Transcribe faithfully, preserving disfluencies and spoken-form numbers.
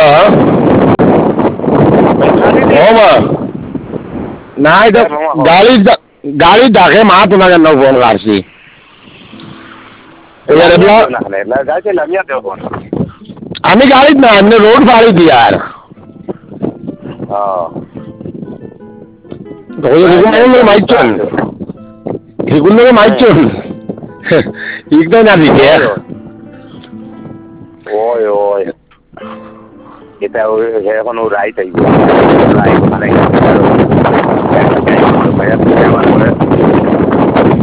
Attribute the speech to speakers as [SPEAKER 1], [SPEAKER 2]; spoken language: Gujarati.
[SPEAKER 1] ના તો ગાડી ગાડી ઢાકે માં તો ના નવ ફોન કાઢશી અમે ગાડી જ ના એમને રોડ ફાડી હતી યાર માઇચું ઠીકું માઇચું એકદમ ના દીધે
[SPEAKER 2] ઓય ઓય এটা এখন ও রাইট আইবে রাইট মানে ভাইয়া